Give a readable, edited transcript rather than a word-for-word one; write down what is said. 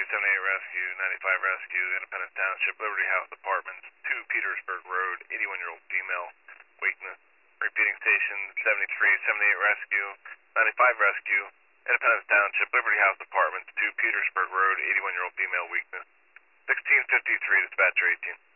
78 Rescue, 95 Rescue, Independence Township, Liberty House Apartments, 2 Petersburg Road, 81-year-old female, weakness. Repeating station 73, 78 Rescue, 95 Rescue, Independence Township, Liberty House Apartments, 2 Petersburg Road, 81-year-old female, weakness. 1653, dispatcher 18.